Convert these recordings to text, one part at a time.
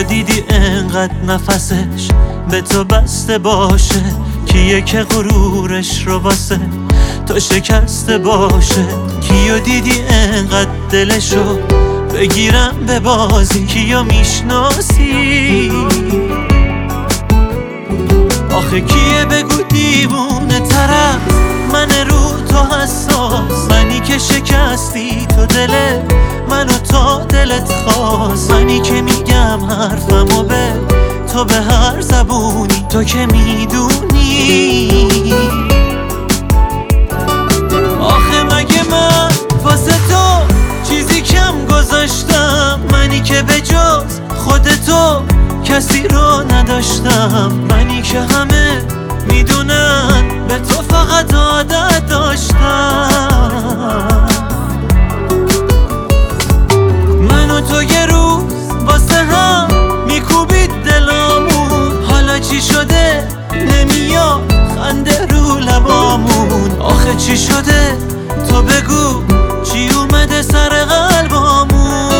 کیو دیدی انقدر نفسش به تو بسته باشه؟ کیه که غرورش رو واسه تو شکسته باشه؟ کیو دیدی انقدر دلشو بگیرم به بازی؟ کیو میشناسی؟ آخه کیه بگو دیوونه طرف من رو تو حساس؟ منی که شکستی تو دل منو تا دلت خواست، منی که میگم حرفمو به تو به هر زبونی، تو که میدونی. آخه مگه من واسه تو چیزی کم گذاشتم؟ منی که به جز خودتو کسی رو نداشتم، منی که همه میدونن به تو فقط عادت داشتم. من و تو یه روز واسه هم میکوبید دلامون، حالا چی شده نمیاد خنده رو لبامون؟ آخه چی شده تو بگو، چی اومده سر قلبامون؟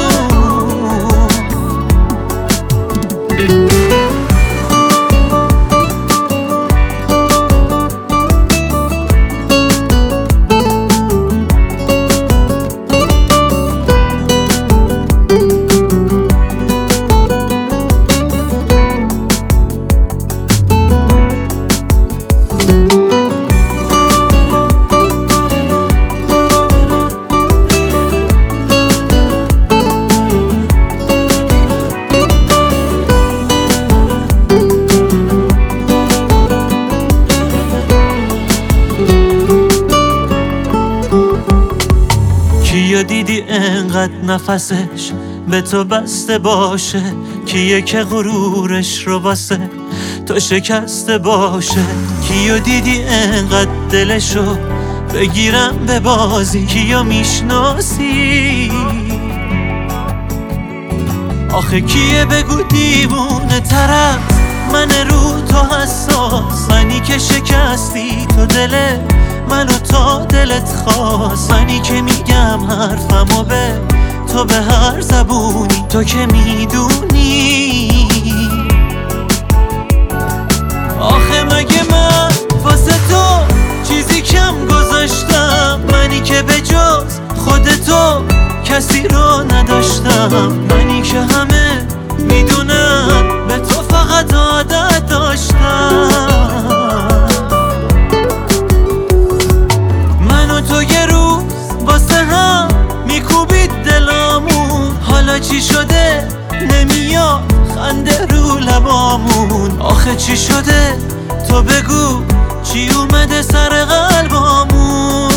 کیو دیدی انقدر نفسش به تو بسته باشه؟ کیه که غرورش رو واسه تو شکسته باشه؟ کیو دیدی انقدر دلشو بگیرم به بازی؟ کیو میشناسی؟ آخه کیه بگو دیوونه طرف من رو تو حساس؟ منی که شکستی تو دل منو تا دلت خواست، منی که میگم حرفمو به تو به هر زبونی، تو که میدونی. آخه مگه من واسه تو چیزی کم گذاشتم؟ منی که به جز خودتو کسی رو نداشتم، منی که همه میدونن به تو فقط عادت داشتم. من و تو یه روز واسه هم میکوبید دلامون، حالا چی شده نمیاد خنده رو لبامون؟ آخه چی شده تو بگو، چی اومده سر قلبامون؟